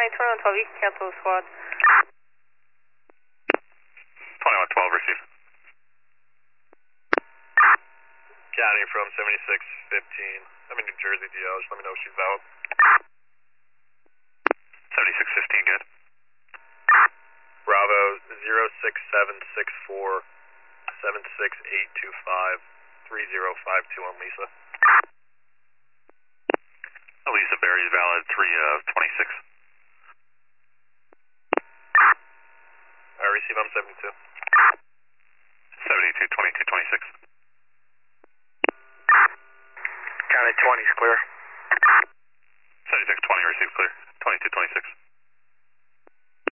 County 2112, you can cancel the squad. 2112, receive. County from 7615. I'm in New Jersey, DL. Just let me know if she's out. 7615, good. Bravo 06764 76825 3052 on Lisa. Lisa Berry's valid 326. Receive, I'm 72. 72, 22, 26. County 20's clear.